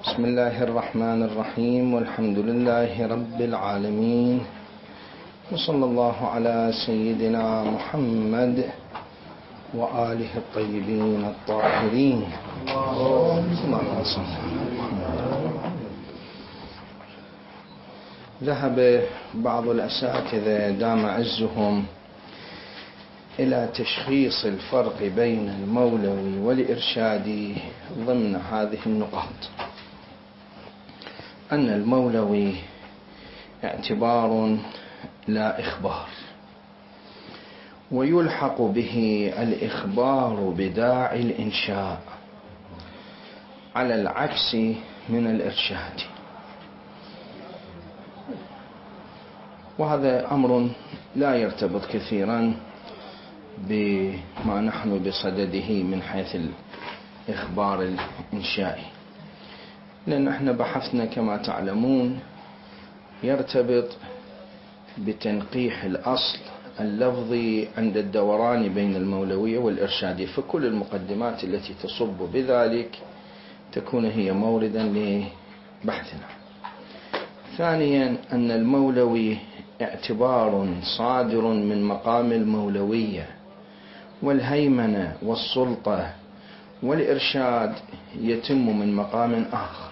بسم الله الرحمن الرحيم، والحمد لله رب العالمين، وصلى الله على سيدنا محمد وآله الطيبين الطاهرين. ذهب بعض الأساتذة دام عزهم إلى تشخيص الفرق بين المولوي والإرشادي ضمن هذه النقاط: أن المولوي اعتبار لا إخبار، ويلحق به الإخبار بداعي الإنشاء، على العكس من الإرشاد. وهذا أمر لا يرتبط كثيرا بما نحن بصدده من حيث الإخبار الإنشائي، لأن احنا بحثنا كما تعلمون يرتبط بتنقيح الأصل اللفظي عند الدوران بين المولوية والإرشادية، فكل المقدمات التي تصب بذلك تكون هي موردا لبحثنا. ثانيا، أن المولوي اعتبار صادر من مقام المولوية والهيمنة والسلطة، والإرشاد يتم من مقام آخر،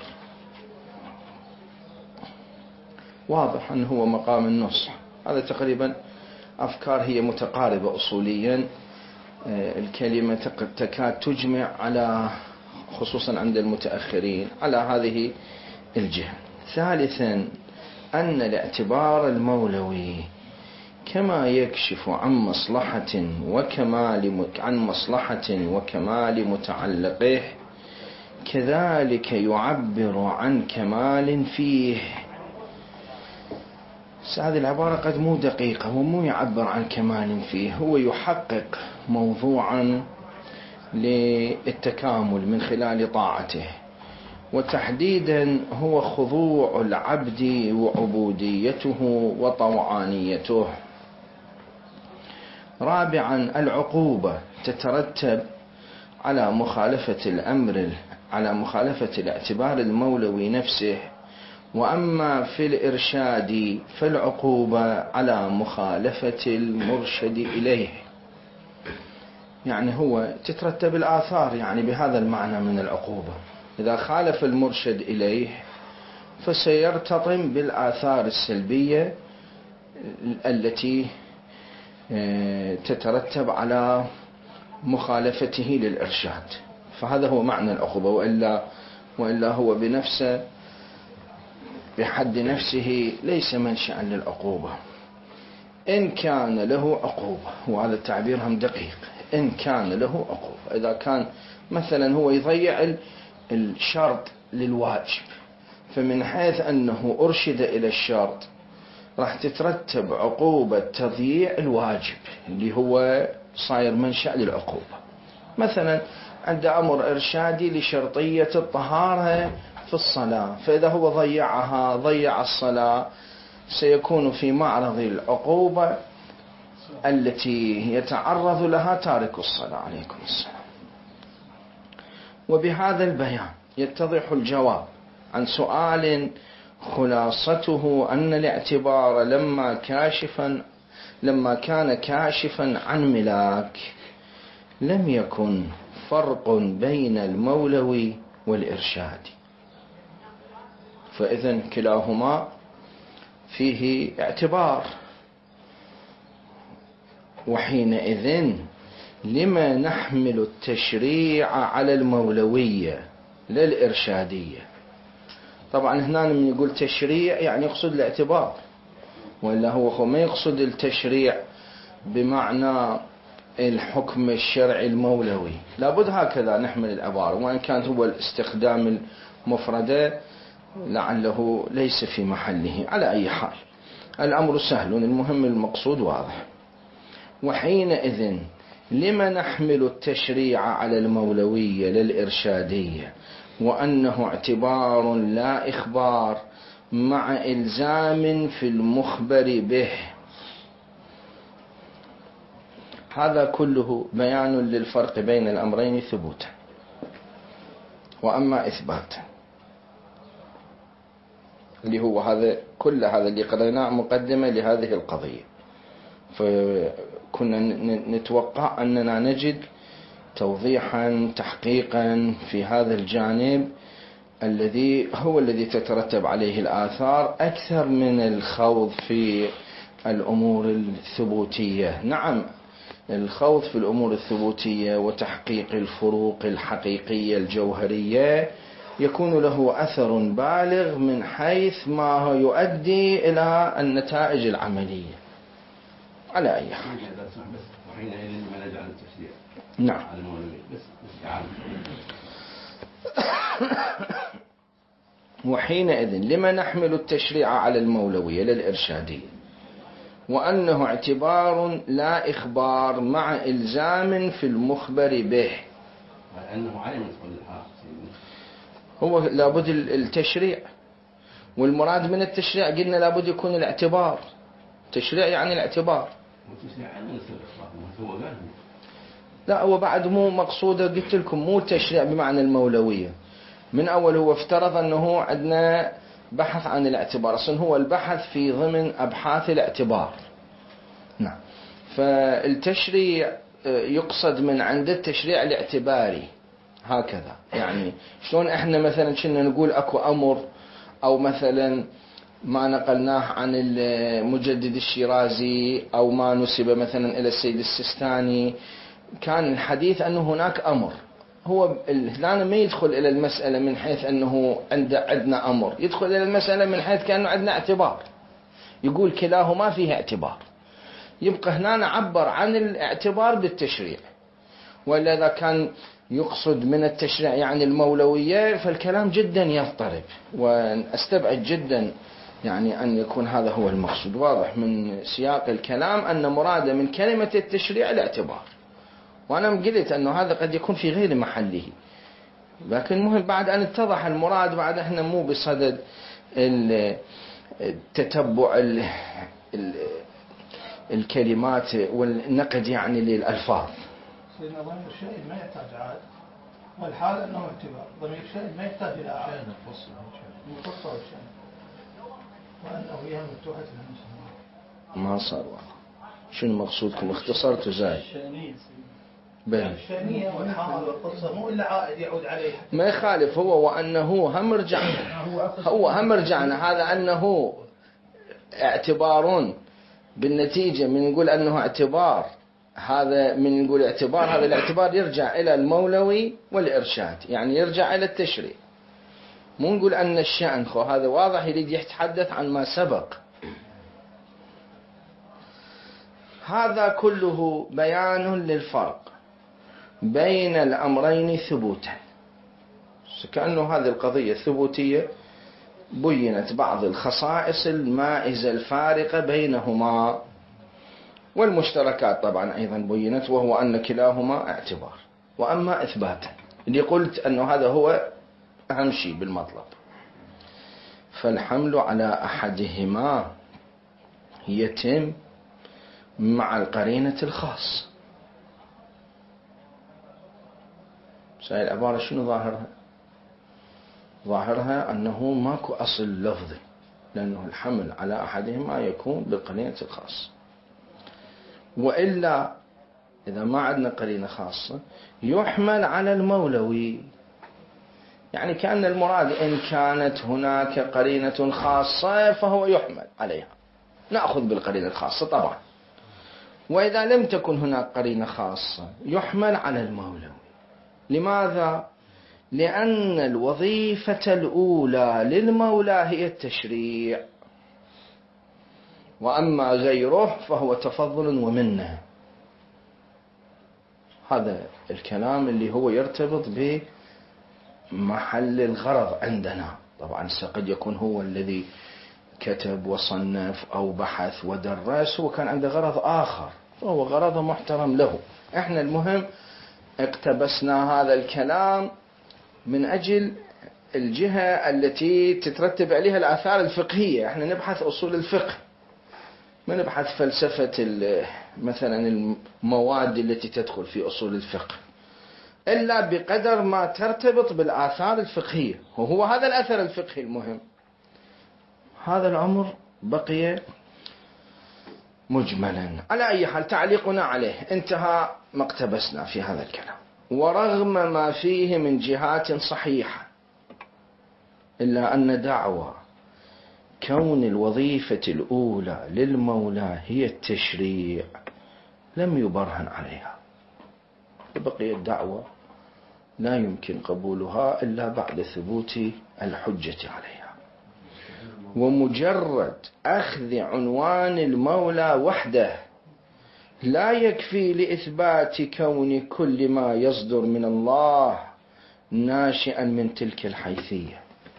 واضح أنه هو مقام النصح. هذا تقريبا أفكار هي متقاربة أصوليا، الكلمة تكاد تجمع على خصوصا عند المتأخرين على هذه الجهة. ثالثا، أن الاعتبار المولوي كما يكشف عن مصلحة وكمال متعلقه، كذلك يعبر عن كمال فيه. هذه العبارة قد مو دقيقة، هو مو يعبر عن كمال فيه، هو يحقق موضوعا للتكامل من خلال طاعته، وتحديدا هو خضوع العبد وعبوديته وطوعانيته. رابعا، العقوبة تترتب على مخالفة الاعتبار المولوي نفسه، وأما في الإرشاد فالعقوبة على مخالفة المرشد إليه، يعني هو تترتب الآثار، يعني بهذا المعنى من العقوبة. إذا خالف المرشد إليه فسيرتطم بالآثار السلبية التي تترتب على مخالفته للإرشاد، فهذا هو معنى العقوبة. وإلا هو بنفسه بحد نفسه ليس منشأ للعقوبة. إن كان له عقوبة، وهذا التعبير هم دقيق، إن كان له عقوبة، إذا كان مثلا هو يضيع الشرط للواجب، فمن حيث أنه أرشد إلى الشرط راح تترتب عقوبة تضييع الواجب اللي هو صاير منشأ للعقوبة. مثلا عند أمر إرشادي لشرطية الطهارة في الصلاة، فإذا هو ضيع الصلاة سيكون في معرض العقوبة التي يتعرض لها تارك الصلاة. عليكم السلام. وبهذا البيان يتضح الجواب عن سؤال خلاصته أن الاعتبار لما كان كاشفا عن ملاك لم يكن فرق بين المولوي والإرشادي، فإذن كلاهما فيه اعتبار. وحينئذ لما نحمل التشريع على المولوية للإرشادية؟ طبعا هنا من يقول تشريع يعني يقصد الاعتبار، وإلا هو ما يقصد التشريع بمعنى الحكم الشرعي المولوي. لابد هكذا نحمل العبارة، وإن كانت هو الاستخدام المفردة لعله ليس في محله. على أي حال الأمر سهل، المهم المقصود واضح. وحينئذ لما نحمل التشريع على المولوية للإرشادية وأنه اعتبار لا إخبار مع إلزام في المخبر به؟ هذا كله بيان للفرق بين الأمرين ثبوتا، وأما إثباتا اللي هو هذا كل هذا اللي قرأناه مقدمة لهذه القضية. فكنا نتوقع أننا نجد توضيحا تحقيقا في هذا الجانب الذي هو الذي تترتب عليه الآثار أكثر من الخوض في الأمور الثبوتية. نعم، الخوض في الأمور الثبوتية وتحقيق الفروق الحقيقية الجوهرية يكون له أثر بالغ من حيث ما يؤدي إلى النتائج العملية على أي حال. نعم. وحينئذ لما نحمل التشريع على المولوية للإرشادية، وأنه اعتبار لا إخبار مع إلزام في المخبر به. لأنه علم هو لابد التشريع، والمراد من التشريع قلنا لابد يكون الاعتبار. تشريع يعني الاعتبار. لا، هو بعد مو مقصوده، قلت لكم مو تشريع بمعنى المولوية. من أول هو افترض أنه عندنا بحث عن الاعتبار، أصلا هو البحث في ضمن أبحاث الاعتبار. نعم. فالتشريع يقصد من عند التشريع الاعتباري هكذا. يعني شلون احنا مثلا كنا نقول اكو امر، او مثلا ما نقلناه عن المجدد الشيرازي او ما نسب مثلا الى السيد السيستاني، كان الحديث انه هناك امر. هو هنا ما يدخل الى المسألة من حيث انه عندنا امر، يدخل الى المسألة من حيث كأنه عندنا اعتبار، يقول كلاهما فيه اعتبار. يبقى هنا نعبر عن الاعتبار بالتشريع. وإلا إذا كان يقصد من التشريع يعني المولوية فالكلام جدا يضطرب، وأستبعد جدا يعني أن يكون هذا هو المقصود. واضح من سياق الكلام أن مراد من كلمة التشريع الاعتبار، وأنا قلت أنه هذا قد يكون في غير محله، لكن مهم بعد أن اتضح المراد، بعد احنا مو بصدد التتبع الكلمات والنقد يعني للألفاظ. سيدنا ضمير الشيء ما يحتاج عاد، والحال أنه اعتبار. ضمير الشيء ما يحتاج إلى عاد، مفصل الشيء، وأنه هي مفتوحة للمسلمين. ما صار واضح. شنو مقصودكم؟ اختصرتوا زاي. الشأنية والحال والقصة مو إلا عائد يعود عليه. ما يخالف هو، وأنه هم رجعنا هذا أنه اعتبار بالنتيجة. من نقول أنه اعتبار، هذا من نقول اعتبار، هذا الاعتبار يرجع إلى المولوي والإرشاد، يعني يرجع إلى التشريع. مو نقول أن الشأن هذا واضح يريد يتحدث عن ما سبق. هذا كله بيان للفرق بين الأمرين ثبوتا. كأنه هذه القضية ثبوتية، بينت بعض الخصائص المائزة الفارقة بينهما، والمشتركات طبعا أيضا بينت، وهو أن كلاهما اعتبار. وأما إثباتا اللي قلت أنه هذا هو أهم شيء بالمطلب، فالحمل على أحدهما يتم مع القرينة الخاصة. سائل العبارة شنو ظاهرها؟ ظاهرها أنه ماكو أصل لفظي، لأنه الحمل على أحدهما يكون بالقرينة الخاصة. وإلا إذا ما عندنا قرينة خاصة يحمل على المولوي، يعني كأن المراد إن كانت هناك قرينة خاصة فهو يحمل عليها، نأخذ بالقرينة الخاصة طبعا. وإذا لم تكن هناك قرينة خاصة يحمل على المولوي. لماذا؟ لأن الوظيفة الأولى للمولى هي التشريع، وأما غيره فهو تفضل ومنه. هذا الكلام اللي هو يرتبط بمحل الغرض عندنا. طبعا قد يكون هو الذي كتب وصنف أو بحث ودرس وكان عنده غرض آخر، فهو غرض محترم له. احنا المهم اقتبسنا هذا الكلام من أجل الجهة التي تترتب عليها الآثار الفقهية. احنا نبحث أصول الفقه، ما نبحث فلسفة مثلا المواد التي تدخل في أصول الفقه، إلا بقدر ما ترتبط بالآثار الفقهية، وهو هذا الأثر الفقهي المهم. هذا الأمر بقي مجملا. على أي حال تعليقنا عليه انتهى ما اقتبسنا في هذا الكلام. ورغم ما فيه من جهات صحيحة، إلا أن دعوى كون الوظيفة الأولى للمولى هي التشريع لم يبرهن عليها، بقي الدعوة لا يمكن قبولها إلا بعد ثبوت الحجة عليها. ومجرد أخذ عنوان المولى وحده لا يكفي لإثبات كون كل ما يصدر من الله ناشئا من تلك الحيثية،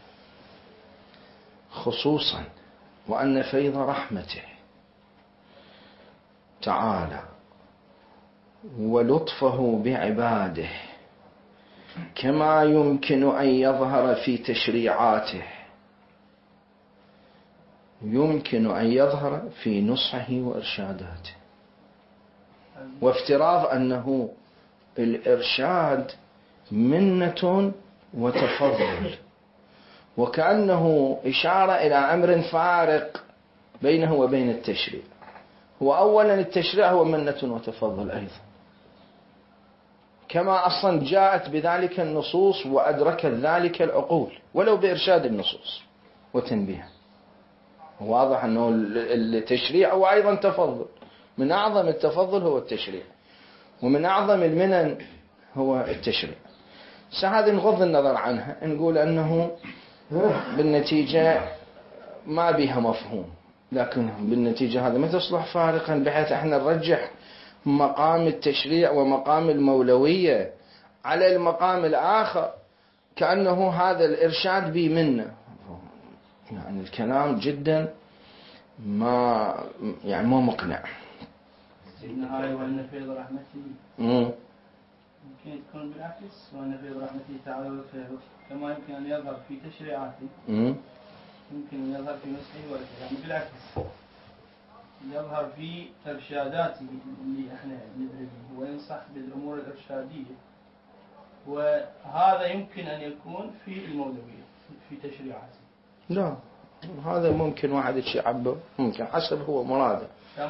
خصوصا وأن فيض رحمته تعالى ولطفه بعباده كما يمكن أن يظهر في تشريعاته يمكن أن يظهر في نصحه وإرشاداته. وافتراض أنه الإرشاد منة وتفضل، وكأنه إشارة إلى أمر فارق بينه وبين التشريع. هو أولا التشريع هو منة وتفضل أيضا، كما أصلا جاءت بذلك النصوص وأدركت ذلك العقول ولو بإرشاد النصوص وتنبيه. واضح أنه التشريع هو أيضا تفضل، من أعظم التفضل هو التشريع، ومن أعظم المنن هو التشريع. هذه نغض النظر عنها، نقول أنه بالنتيجة ما بها مفهوم، لكن بالنتيجة هذا ما تصلح فارقا بحيث احنا نرجح مقام التشريع ومقام المولوية على المقام الآخر كأنه هذا الإرشاد بي منه. يعني الكلام جدا ما يعني مو مقنع. النهاية وأن فيض رحمته يمكن تكون بالعكس، وأن فيض رحمته تعالى وفيض كما يمكن أن يظهر في تشريعاته يمكن أن يظهر في نصحه والكلام بالعكس، يظهر في إرشاداته اللي احنا ندري به وينصح بالأمور الإرشادية، وهذا يمكن أن يكون في المولوية في تشريعاته. لا، هذا ممكن واحد يعبر، ممكن حسب هو مراده.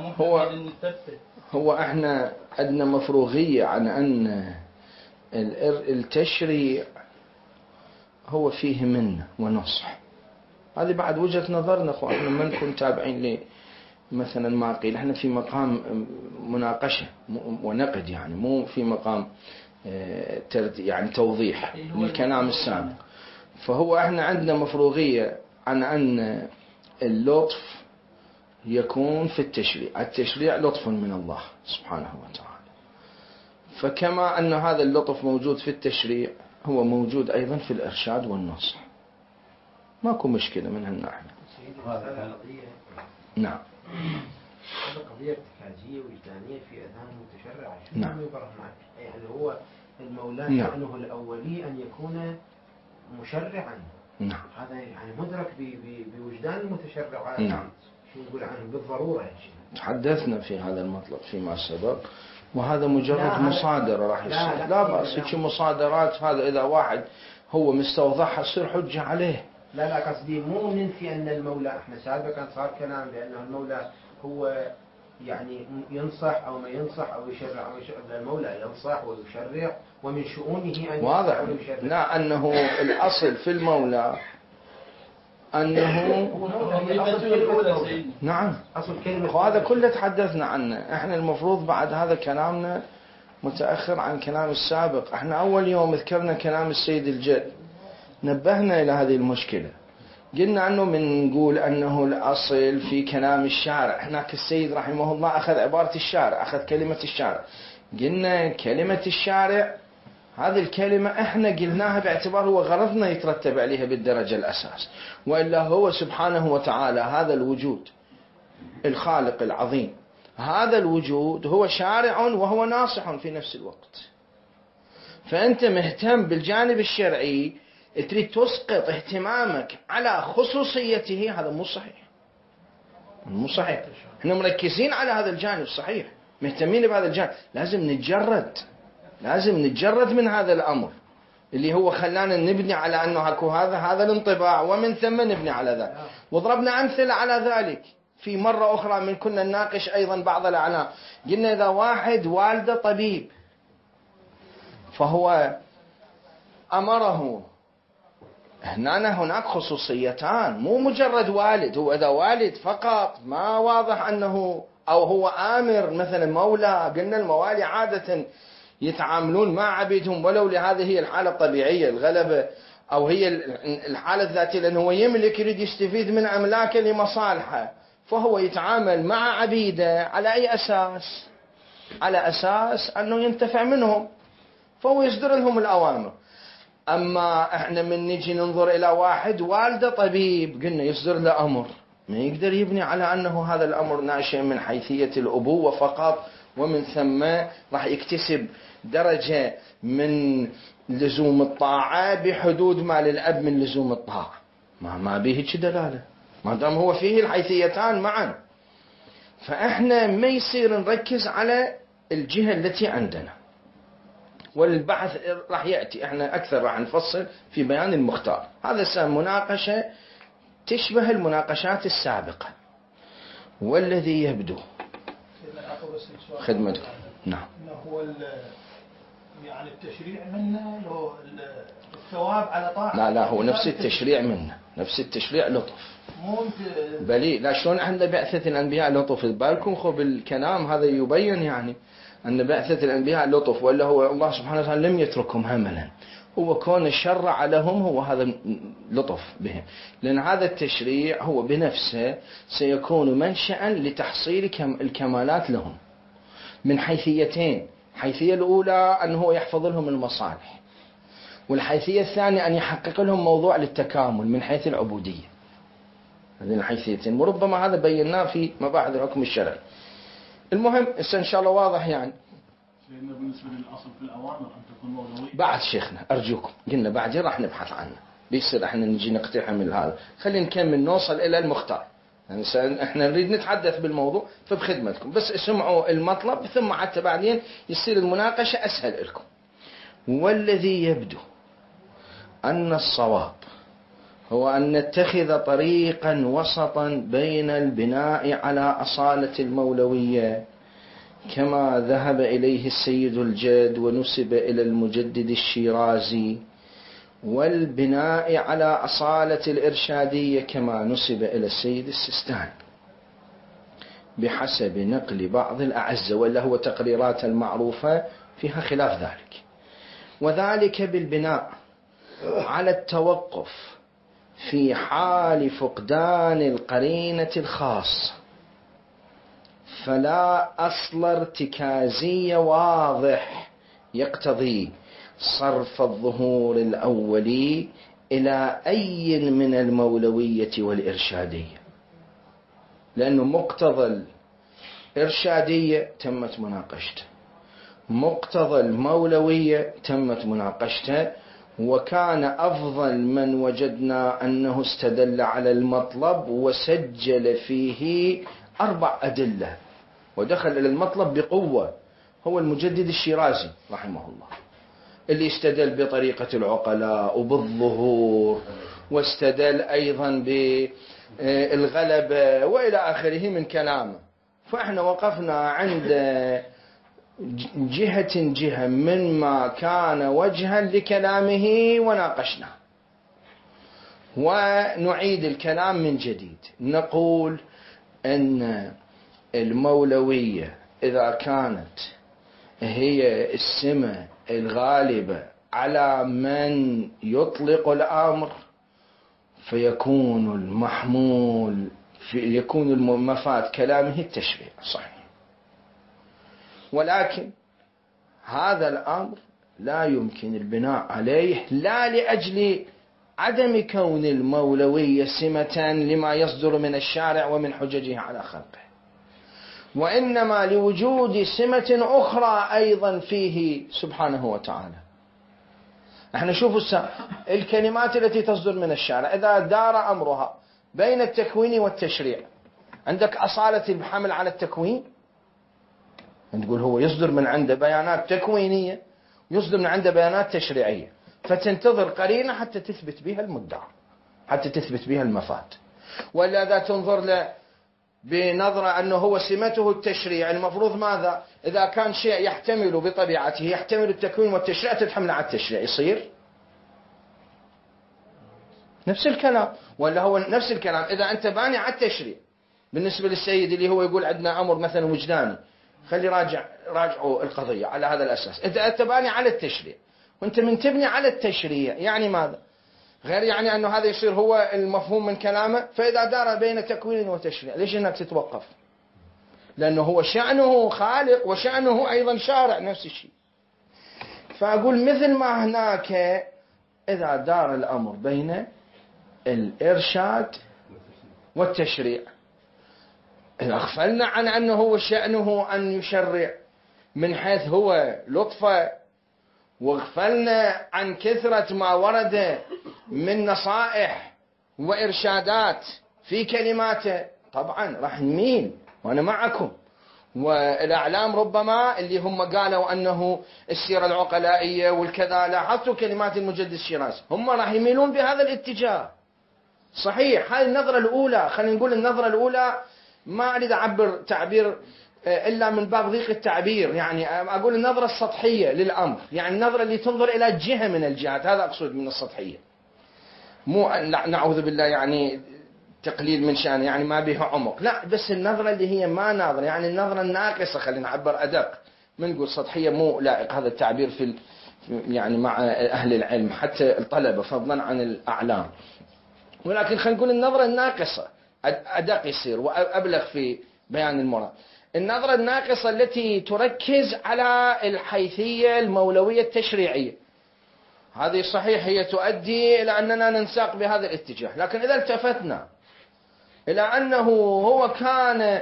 هو احنا عندنا مفروغية عن أن التشريع هو فيه منة ونصح. هذه بعد وجهة نظرنا أخوة، احنا ما نكون تابعين مثلا ما قيل، احنا في مقام مناقشة ونقد، يعني مو في مقام يعني توضيح للكلام السابق. فهو احنا عندنا مفروغية عن أن اللطف يكون في التشريع. التشريع لطف من الله سبحانه وتعالى، فكما أن هذا اللطف موجود في التشريع هو موجود أيضا في الإرشاد والنصح. ماكو مشكلة من هالناحية. نعم. هذا قضية ارتكازية وجدانية في أذهان المتشرع. نعم. يعني هو المولى شأنه الأولي أن يكون مشرعا. نعم. هذا يعني مدرك بوجدان المتشرع. نعم. شو نقول عنه بالضرورة. تحدثنا في هذا المطلب فيما سبق، وهذا مجرد مصادرة راح يصير. لا بأس هيك مصادرات، هذا إذا واحد هو مستوضحها يصير حجة عليه. لا قصدي مو ننفي أن المولى، احنا سابقا صار كلام بأنه المولى هو يعني ينصح أو ما ينصح أو يشرع أو يشرع. المولى ينصح ويشرع ومن شؤونه أن واضح. لا، أنه الأصل في المولى أنه نعم أصل كلمة، وهذا كله تحدثنا عنه. احنا المفروض بعد هذا كلامنا متأخر عن كلام السابق. احنا أول يوم ذكرنا كلام السيد الجد، نبهنا إلى هذه المشكلة، قلنا أنه من نقول أنه الأصل في كلام الشارع. هناك السيد رحمه الله أخذ عبارة الشارع، أخذ كلمة الشارع. قلنا كلمة الشارع هذه الكلمة احنا قلناها باعتبار هو غرضنا يترتب عليها بالدرجة الأساس، وإلا هو سبحانه وتعالى هذا الوجود الخالق العظيم، هذا الوجود هو شارع وهو ناصح في نفس الوقت. فأنت مهتم بالجانب الشرعي، تريد تسقط اهتمامك على خصوصيته، هذا مو صحيح. مو صحيح. احنا مركزين على هذا الجانب صحيح، مهتمين بهذا الجانب، لازم نتجرد من هذا الأمر اللي هو خلانا نبني على أنه اكو هذا الانطباع، ومن ثم نبني على ذلك. وضربنا أمثلة على ذلك في مرة أخرى من كنا نناقش أيضا بعض الأعلام. قلنا إذا واحد والده طبيب فهو أمره، هناك خصوصيتان، مو مجرد والد. هو إذا والد فقط ما واضح أنه، أو هو آمر مثلا مولى، قلنا الموالي عادة يتعاملون مع عبيدهم ولو لهذه هي الحالة الطبيعية الغلبة أو هي الحالة الذاتية، لأنه هو يملك يريد يستفيد من أملاكه لمصالحه، فهو يتعامل مع عبيده على أي أساس؟ على أساس أنه ينتفع منهم، فهو يصدر لهم الأوامر. أما إحنا من نجي ننظر إلى واحد والده طبيب، قلنا يصدر له أمر، ما يقدر يبني على أنه هذا الأمر ناشئ من حيثية الأبوة فقط، ومن ثم راح يكتسب درجة من لزوم الطاعة بحدود ما للأب من لزوم الطاعة. ما به دلالة ما دام هو فيه الحيثيتان معا. فإحنا ما يصير نركز على الجهة التي عندنا، والبحث راح يأتي، احنا أكثر راح نفصل في بيان المختار. هذا مناقشة تشبه المناقشات السابقة. والذي يبدو خدمتك نعم هو يعني التشريع منه لو الثواب على طاعة. لا هو نفس التشريع منه، نفس التشريع لطف. بلي لا شلون عند بعثة الأنبياء لطف؟ بالكم خب الكلام هذا يبين يعني أن بعثة الأنبياء لطف، ولا هو الله سبحانه وتعالى لم يتركهم هملا، هو كون الشرع لهم هو هذا لطف بهم، لأن هذا التشريع هو بنفسه سيكون منشأ لتحصيل الكمالات لهم من حيثيتين. الحيثية الأولى أنه يحفظ لهم المصالح، والحيثية الثانية أن يحقق لهم موضوع للتكامل من حيث العبودية. هذين الحيثيتين وربما هذا بيناه في مباحث الحكم الشرعي. المهم إن شاء الله واضح يعني. سيدنا بالنسبة للأصل في الأوامر أن تكون مولوية. بعد شيخنا أرجوكم قلنا بعدين راح نبحث عنه، بيصير احنا نجي نقتحم هذا. خلينا نكمل نوصل إلى المختار، يعني احنا نريد نتحدث بالموضوع فبخدمتكم، بس اسمعوا المطلب ثم حتى بعدين يصير المناقشة أسهل لكم. والذي يبدو أن الصواب هو أن نتخذ طريقا وسطا بين البناء على أصالة المولوية كما ذهب إليه السيد الجد ونسب إلى المجدد الشيرازي، والبناء على أصالة الإرشادية كما نسب إلى السيد السيستاني، بحسب نقل بعض الأعزة، ولا هو تقريرات المعروفة فيها خلاف ذلك. وذلك بالبناء على التوقف في حال فقدان القرينة الخاصة، فلا أصل ارتكازي واضح يقتضي صرف الظهور الأولي إلى أي من المولوية والإرشادية، لأنه مقتضى الإرشادية تمت مناقشته، مقتضى المولوية تمت مناقشته، وكان أفضل من وجدنا أنه استدل على المطلب وسجل فيه 4 أدلة ودخل إلى المطلب بقوة، هو المجدد الشيرازي رحمه الله، اللي استدل بطريقة العقلاء وبالظهور، واستدل أيضا بالغلبة وإلى آخره من كلامه. فإحنا وقفنا عند جهة مما كان وجها لكلامه وناقشنا، ونعيد الكلام من جديد. نقول أن المولوية إذا كانت هي السمة الغالبة على من يطلق الأمر فيكون المحمول يكون المفاد كلامه التشريع صحيح، ولكن هذا الأمر لا يمكن البناء عليه لا لأجل عدم كون المولوية سمة لما يصدر من الشارع ومن حججه على خلقه، وإنما لوجود سمة أخرى أيضا فيه سبحانه وتعالى. احنا شوفوا الكلمات التي تصدر من الشارع إذا دار أمرها بين التكوين والتشريع، عندك أصالة الحمل على التكوين، نقول هو يصدر من عنده بيانات تكوينية، يصدر من عنده بيانات تشريعية، فتنتظر قرينة حتى تثبت بها المدعى، حتى تثبت بها المفاد. ولا إذا تنظر له بنظرة أنه هو سمته التشريع، المفروض ماذا؟ إذا كان شيء يحتمل بطبيعته يحتمل التكوين والتشريع تتحمل على التشريع، يصير نفس الكلام. ولا هو نفس الكلام إذا أنت باني على التشريع بالنسبة للسيد اللي هو يقول عندنا أمر مثلا وجداني، خلي راجعوا القضية على هذا الأساس. إذا أنت باني على التشريع وأنت من تبني على التشريع يعني ماذا؟ غير يعني أنه هذا يصير هو المفهوم من كلامه. فإذا دار بين تكوين وتشريع ليش هناك تتوقف؟ لأنه هو شأنه خالق وشأنه أيضا شارع نفس الشيء. فأقول مثل ما هناك إذا دار الأمر بين الإرشاد والتشريع، إذا أغفلنا عن أنه هو شأنه أن يشرع من حيث هو لطفه، واغفلنا عن كثرة ما ورد من نصائح وإرشادات في كلماته، طبعا راح نميل وأنا معكم. والأعلام ربما اللي هم قالوا أنه السيرة العقلائية والكذا، لاحظتوا كلمات المجدد الشيرازي، هم راح يميلون بهذا الاتجاه. صحيح هاي النظرة الأولى، خلينا نقول النظرة الأولى ما أريد أعبر تعبير إلا من باب ضيق التعبير، يعني أقول النظرة السطحية للأمر، يعني النظرة اللي تنظر إلى جهة من الجهات، هذا أقصد من السطحية، مو نعوذ بالله يعني تقليل من شأن يعني ما بها عمق، لا، بس النظرة اللي هي ما ناظرة، يعني النظرة الناقصة، خلينا نعبر أدق من نقول سطحية، مو لائق هذا التعبير في يعني مع أهل العلم حتى الطلبة فضلا عن الأعلام، ولكن خلينا نقول النظرة الناقصة أدق يصير وأبلغ في بيان المراد. النظرة الناقصة التي تركز على الحيثية المولوية التشريعية، هذه صحيح هي تؤدي إلى أننا ننساق بهذا الاتجاه. لكن إذا التفتنا إلى أنه هو كان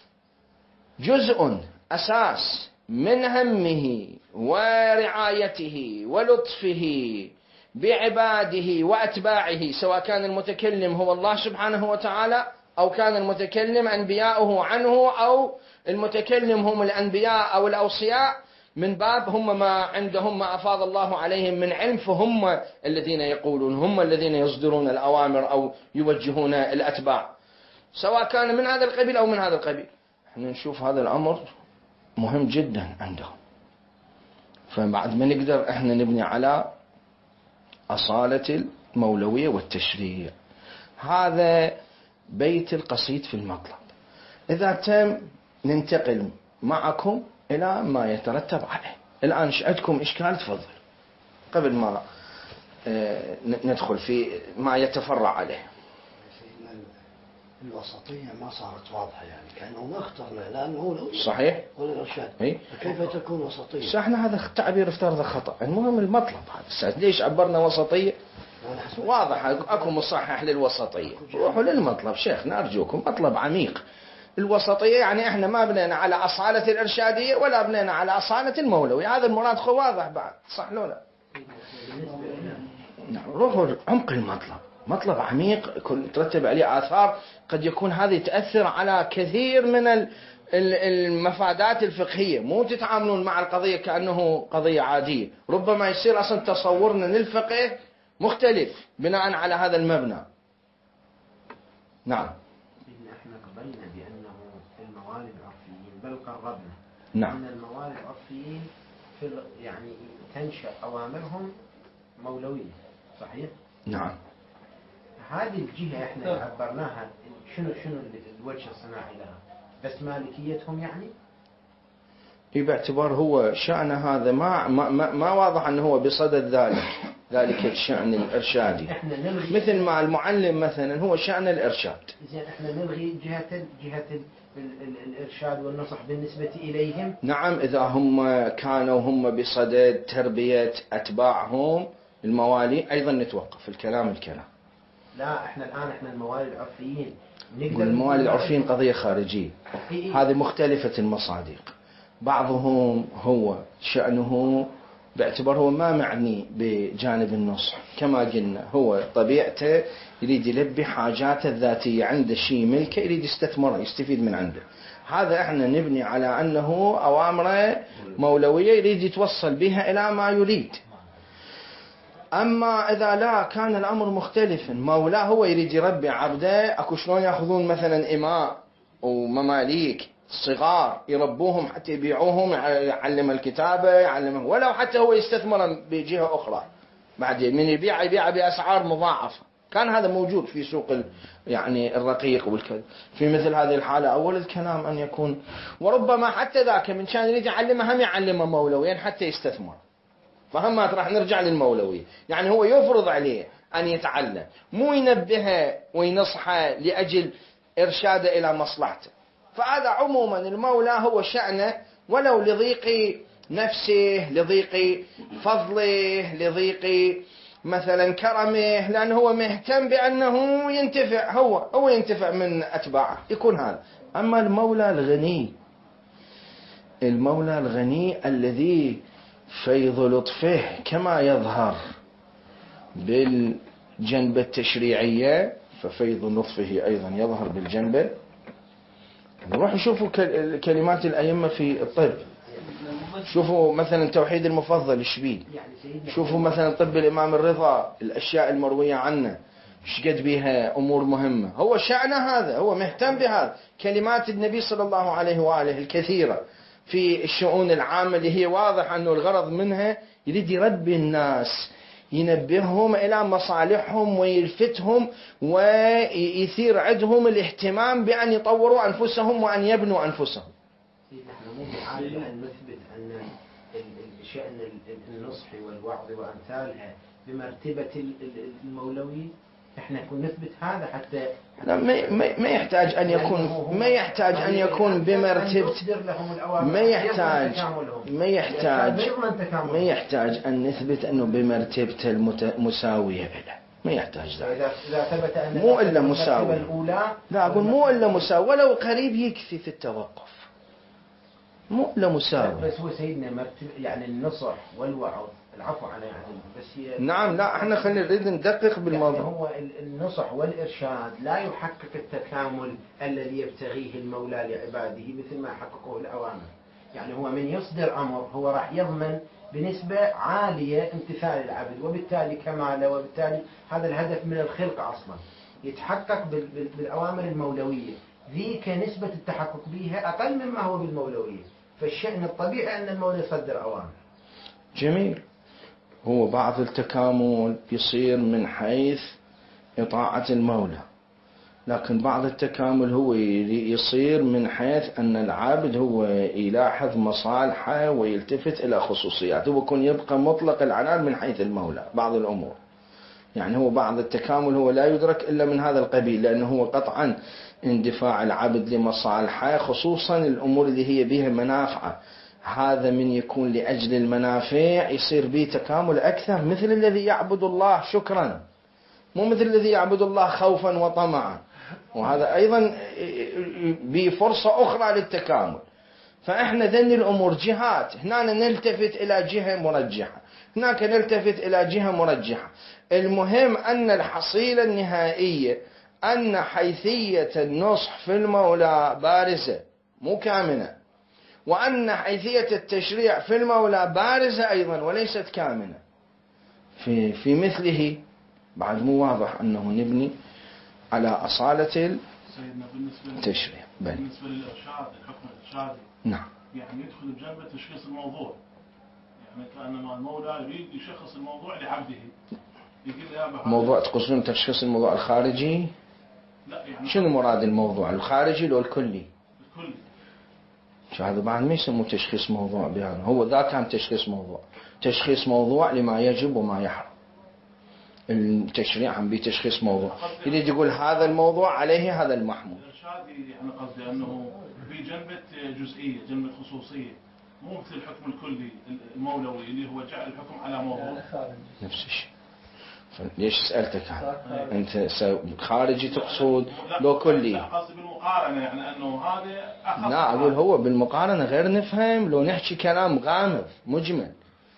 جزء أساس من همه ورعايته ولطفه بعباده وأتباعه، سواء كان المتكلم هو الله سبحانه وتعالى أو كان المتكلم أنبياؤه عنه أو المتكلم هم الأنبياء أو الأوصياء، من باب هم ما عندهم ما أفاض الله عليهم من علم، فهم الذين يقولون، هم الذين يصدرون الأوامر أو يوجهون الأتباع، سواء كان من هذا القبيل أو من هذا القبيل. احنا نشوف هذا الأمر مهم جدا عندهم. فبعد ما نقدر احنا نبني على أصالة المولوية والتشريع. هذا بيت القصيد في المطلب. إذا تم ننتقل معكم إلى ما يترتب عليه. الآن عندكم إشكال؟ تفضل قبل ما ندخل في ما يتفرع عليه. الوسطية ما صارت واضحة، يعني كأنه ما اخترنا لأنه هو صحيح ولا الإرشاد، كيف تكون وسطية؟ احنا هذا التعبير افترض خطأ. المهم المطلب هذا، ليش عبرنا وسطية؟ واضح أكو مصحح للوسطية، روحوا للمطلب شيخنا أرجوكم، مطلب عميق. الوسطية يعني احنا ما بنينا على أصالة الإرشادية ولا بنينا على أصالة المولوية، هذا المراد واضح بعد، صح لو لا؟ روحوا عمق المطلب، مطلب عميق ترتب عليه آثار، قد يكون هذه تأثر على كثير من المفادات الفقهية، مو تتعاملون مع القضية كأنه قضية عادية، ربما يصير أصلا تصورنا للفقه مختلف بناء على هذا المبنى. نعم. احنا قبلنا بأنه الموالد العرفيين، بل قربنا نعم أن الموالد العرفيين يعني تنشأ أوامرهم مولوية، صحيح؟ نعم. هذه الجهة احنا عبرناها شنو الوجه الصناعي لها؟ بس مالكيتهم يعني؟ باعتبار هو شأن هذا ما واضح أنه هو بصدد ذلك الشأن الإرشادي، مثل ما المعلم مثلا هو شأن الإرشاد. زين احنا نلغي جهة الإرشاد والنصح بالنسبة إليهم. نعم، إذا هم كانوا هم بصدد تربية أتباعهم الموالي أيضا نتوقف الكلام. لا، احنا الآن الموالي العرفيين الموالي العرفيين قضية خارجية، هذه مختلفة المصادق. بعضهم هو شأنه باعتبار هو ما معني بجانب النصح، كما قلنا هو طبيعته يريد يلبي حاجاته الذاتية، عنده شيء ملكه يريد يستثمره يستفيد من عنده. هذا احنا نبني على أنه أوامره مولوية يريد يتوصل بها إلى ما يريد. أما إذا لا كان الأمر مختلفا، مولاه هو يريد يربي عبده، أكو شلون يأخذون مثلا إماء ومماليك صغار يربوهم حتى يبيعوهم، يعلم الكتابة يعلمه، ولو حتى هو يستثمر بجهة أخرى بعدين من يبيع بأسعار مضاعفة. كان هذا موجود في سوق يعني الرقيق والكذا. في مثل هذه الحالة أول الكلام أن يكون، وربما حتى ذاك من كان يريد يعلمه هم يعلمه مولويا حتى يستثمر، فهمت راح نرجع للمولوي. يعني هو يفرض عليه أن يتعلم، مو ينبهه وينصحه لأجل إرشاده إلى مصلحته. فهذا عموما المولى هو شأنه، ولو لضيق نفسه، لضيق فضله، لضيق مثلا كرمه، لأنه هو مهتم بأنه ينتفع، هو ينتفع من أتباعه، يكون هذا. أما المولى الغني الذي فيض لطفه كما يظهر بالجنبة التشريعية، ففيض لطفه أيضا يظهر بالجنبة. نروح نشوفوا كلمات الأئمة في الطب، شوفوا مثلا توحيد المفضل الشبيل، شوفوا مثلا طب الإمام الرضا، الأشياء المروية عنه شقد بها أمور مهمة، هو شأنه هذا، هو مهتم بهذا. كلمات النبي صلى الله عليه وآله الكثيرة في الشؤون العامة اللي هي واضح أنه الغرض منها يريد يربي الناس، ينبههم إلى مصالحهم ويلفتهم ويثير عندهم الاهتمام بأن يطوروا أنفسهم وأن يبنوا أنفسهم. نحن مو بحاجة أن نثبت أن شأن النصح والوعظ وأمثالها بمرتبة المولوي، احنا كنا نثبت هذا حتى ما يحتاج أن يكون، ما يحتاج أن يكون بمرتبة، ما يحتاج أن نثبت أنه بمرتبة المساوية له، ما يحتاج ذلك. إذا ثبت أن مو إلا مساوي، لا أقول مو إلا مساوي، ولو قريب يكفي في التوقف، مو إلا مساوي. بس هو سيدنا مرتب يعني النصح والوعظ، العفو على يعني بس هي نعم، لا احنا خلينا نريد ندقق بالموضوع. يعني هو النصح والإرشاد لا يحقق التكامل الذي يبتغيه المولى لعباده مثل ما حققه الأوامر. يعني هو من يصدر أمر هو راح يضمن بنسبة عالية امتثال العبد، وبالتالي كماله، وبالتالي هذا الهدف من الخلق أصلا يتحقق بالأوامر المولوية. ذيك نسبة التحقق بها أقل مما هو بالمولوية، فالشأن الطبيعي أن المولى يصدر أوامر. جميل. هو بعض التكامل يصير من حيث إطاعة المولى، لكن بعض التكامل هو يصير من حيث أن العابد هو يلاحظ مصالحه ويلتفت إلى خصوصياته، ويكون يبقى مطلق العنان من حيث المولى بعض الأمور. يعني هو بعض التكامل هو لا يدرك إلا من هذا القبيل، لأنه هو قطعا اندفاع العبد لمصالحه، خصوصا الأمور اللي هي بها منافعة. هذا من يكون لأجل المنافع يصير به تكامل أكثر، مثل الذي يعبد الله شكرا، مو مثل الذي يعبد الله خوفا وطمعا، وهذا أيضا بفرصة أخرى للتكامل. فإحنا ذن الأمور جهات، هنا نلتفت إلى جهة مرجحة، هناك نلتفت إلى جهة مرجحة. المهم أن الحصيلة النهائية أن حيثية النصح في المولى بارزة مو كامنة، وأن حيثية التشريع في المولى بارزة أيضا وليست كامنة. في مثله بعد مو واضح أنه نبني على أصالة التشريع. بالنسبة للإرشاد، الحكم الإرشادي نعم، يعني يدخل بجنبة تشخيص الموضوع، يعني كأنما المولى يريد يشخص الموضوع لعبده، موضوع تقصدون تشخيص الموضوع الخارجي؟ لا يعني شنو مراد الموضوع الخارجي لو الكلي؟ الكلي. شو هذا بعد ما يسموه تشخيص موضوع بهذا، هو ذا كان تشخيص موضوع، تشخيص موضوع لما يجب وما يحرم. التشريع عم بتشخيص موضوع، يريد يقول هذا الموضوع عليه هذا المحمول. الإرشادي يعني قصدي أنه في جنبة جزئية، جنبة خصوصية، مو مثل الحكم الكلي المولوي اللي هو جعل الحكم على موضوع. نفس الشيء. ليش سألتك هذا؟ أنت خارجي تقصد لو كلي؟ لا قصدي بالمقارنة، يعني أنه هذا أخف. لا أقول هو بالمقارنة غير نفهم، لو نحكي كلام غامض مجمل.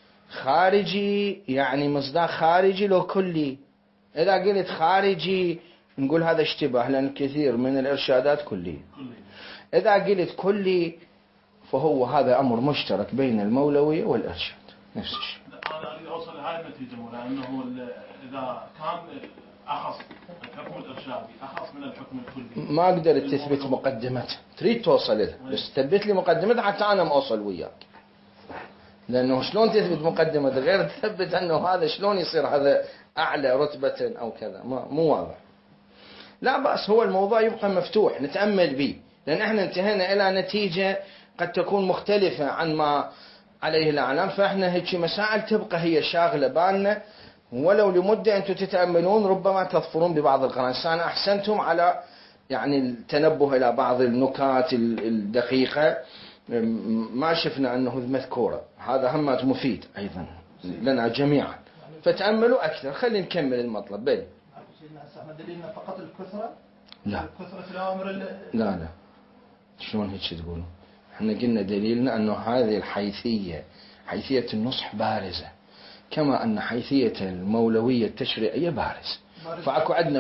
خارجي يعني مصداق خارجي لو كلي. إذا قلت خارجي نقول هذا اشتباه، لأن كثير من الإرشادات كلية. إذا قلت كلي فهو هذا أمر مشترك بين المولوية والإرشاد، نفس الشيء. أنا أريد أوصل هاي النتيجة مولانا أنه إذا كان أخص الحكم الإرشادي أخص من الحكم الكلي ما قدرت تثبت مقدمته، تريد توصل لها بس تثبت لي مقدمته حتى أنا ما أوصل وياك، لأنه شلون تثبت مقدمته غير تثبت أنه هذا شلون يصير هذا أعلى رتبة أو كذا، مو واضح. لا بأس، هو الموضوع يبقى مفتوح نتأمل به، لأن احنا انتهينا إلى نتيجة قد تكون مختلفة عن ما عليه الأعلام، فاحنا هيك مسائل تبقى هي شاغلة بالنا، ولو لمدة أنتم تتأملون ربما تظفرون ببعض القرائن. أنا أحسنتم على يعني التنبه إلى بعض النكات الدقيقة ما شفنا أنه مذكورة، هذا هم مفيد أيضا لنا جميعا، فتأملوا أكثر. خلينا نكمل المطلب. بل احنا دليلنا فقط الكثرة؟ لا كثرة الأوامر لا شلون هيك تقولوا؟ احنا قلنا دليلنا أنه هذه الحيثية، حيثية النصح بارزة، كما أن حيثية المولوية التشريعية بارزة. فأكو عندنا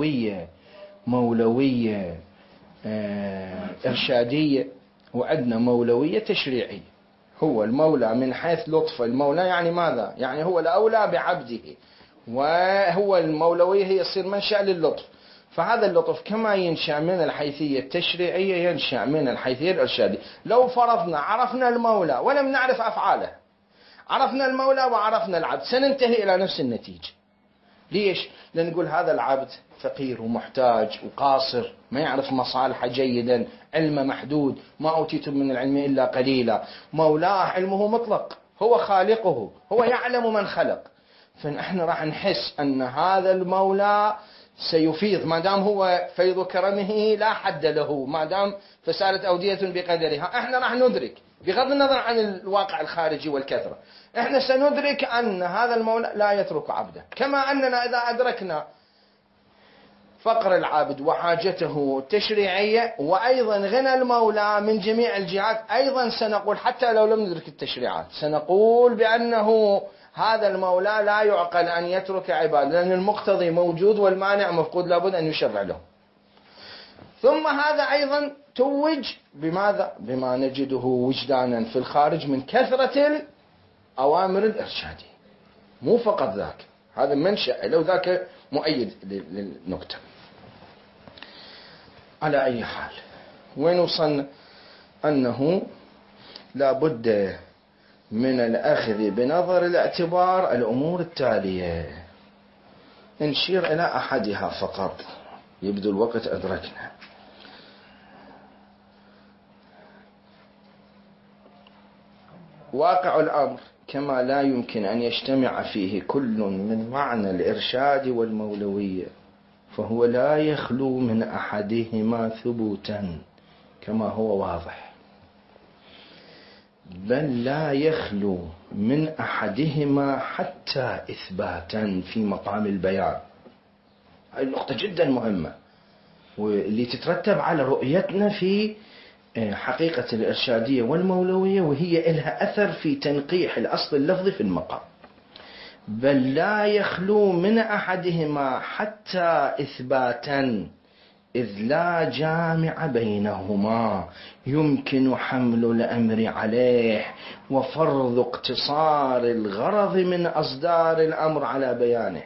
مولوية إرشادية، وعندنا مولوية تشريعية. هو المولى من حيث لطف المولى يعني ماذا؟ يعني هو الأولى بعبده، وهو المولوية هي يصير منشأ للطف. فهذا اللطف كما ينشأ من الحيثية التشريعية ينشأ من الحيثية الإرشادية. لو فرضنا عرفنا المولى ولم نعرف أفعاله، عرفنا المولى وعرفنا العبد، سننتهي إلى نفس النتيجة. ليش؟ لأن نقول هذا العبد فقير ومحتاج وقاصر، ما يعرف مصالحه جيدا، علمه محدود، ما أوتيتم من العلم إلا قليلا. مولاه علمه مطلق، هو خالقه، هو يعلم من خلق. فنحن راح نحس أن هذا المولى سيفيض، ما دام هو فيض كرمه لا حد له، ما دام فسالت أودية بقدرها. احنا راح ندرك بغض النظر عن الواقع الخارجي والكثرة، احنا سندرك أن هذا المولى لا يترك عبده، كما أننا إذا أدركنا فقر العابد وحاجته التشريعية وأيضا غنى المولى من جميع الجهات، أيضا سنقول حتى لو لم ندرك التشريعات سنقول بأنه هذا المولى لا يعقل أن يترك عباده، لأن المقتضي موجود والمانع مفقود، لابد أن يشرع له. ثم هذا أيضا توج بماذا؟ بما نجده وجدانا في الخارج من كثرة الأوامر الإرشادية. مو فقط ذاك، هذا منشأ لو ذاك مؤيد للنكتة. على أي حال وين وصلنا؟ أنه لا بد من الأخذ بنظر الاعتبار الأمور التالية، نشير إلى أحدها فقط يبدو الوقت أدركنا. واقع الأمر كما لا يمكن أن يجتمع فيه كل من معنى الإرشاد والمولوية، فهو لا يخلو من أحدهما ثبوتا كما هو واضح، بل لا يخلو من أحدهما حتى إثباتا في مقام البيان. هذه النقطة جدا مهمة واللي تترتب على رؤيتنا في حقيقة الإرشادية والمولوية، وهي لها أثر في تنقيح الأصل اللفظي في المقام. بل لا يخلو من أحدهما حتى إثباتا، إذ لا جامع بينهما يمكن حمل الأمر عليه وفرض اقتصار الغرض من أصدار الأمر على بيانه.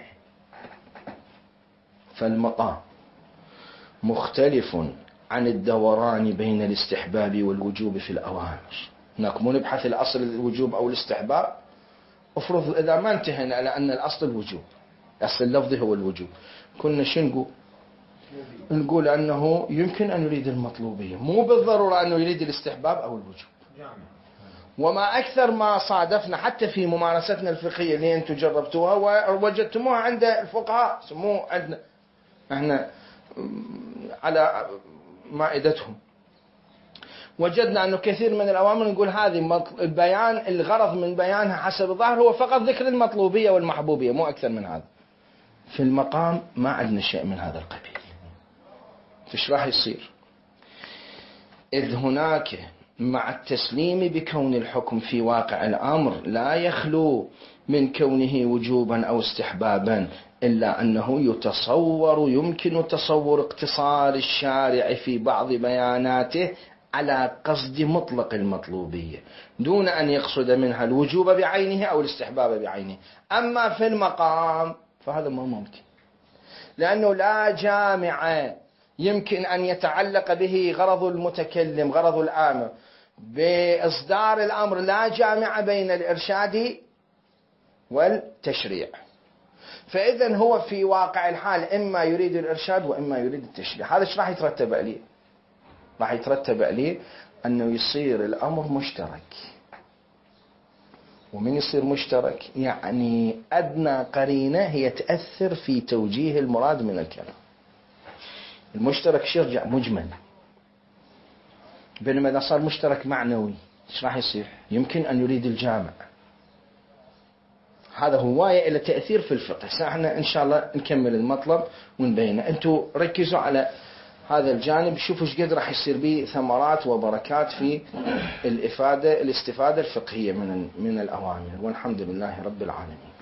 فالمقام مختلف عن الدوران بين الاستحباب والوجوب في الأوامر. هناك مو نبحث الأصل الوجوب أو الاستحباب، افرض إذا ما انتهينا على أن الأصل الوجوب، الأصل اللفظي هو الوجوب، كنا شنقول؟ نقول أنه يمكن أن يريد المطلوبية، مو بالضرورة أنه يريد الاستحباب أو الوجوب. وما أكثر ما صادفنا حتى في ممارستنا الفقهية اللي أنتم جربتوها ووجدتموها عند الفقهاء، سموه عندنا احنا على مائدتهم، وجدنا أنه كثير من الأوامر نقول هذه البيان الغرض من بيانها حسب الظاهر هو فقط ذكر المطلوبية والمحبوبية، مو أكثر من هذا. في المقام ما عندنا شيء من هذا القبيل. فايش راح يصير؟ إذ هناك مع التسليم بكون الحكم في واقع الأمر لا يخلو من كونه وجوبا أو استحبابا، إلا أنه يمكن تصور اقتصار الشارع في بعض بياناته على قصد مطلق المطلوبية دون أن يقصد منها الوجوب بعينه أو الاستحباب بعينه. أما في المقام فهذا ما ممكن، لأنه لا جامع يمكن أن يتعلق به غرض المتكلم غرض الآمر بإصدار الأمر، لا جامع بين الإرشاد والتشريع. فإذا هو في واقع الحال إما يريد الإرشاد وإما يريد التشريع. هذا ايش راح يترتب عليه؟ راح يترتب عليه أنه يصير الأمر مشترك. ومن يصير مشترك يعني أدنى قرينة هي تأثر في توجيه المراد من الكلام. المشترك شيء يرجع مجمل، بينما إذا صار مشترك معنوي ايش راح يصير؟ يمكن أن يريد الجامع. هذا هواية إلى تأثير في الفقه. احنا إن شاء الله نكمل المطلب ونبينه. أنتوا ركزوا على هذا الجانب، شوفوا ايش قد راح يصير به ثمرات وبركات في الاستفادة الفقهية من الأوامر. والحمد لله رب العالمين.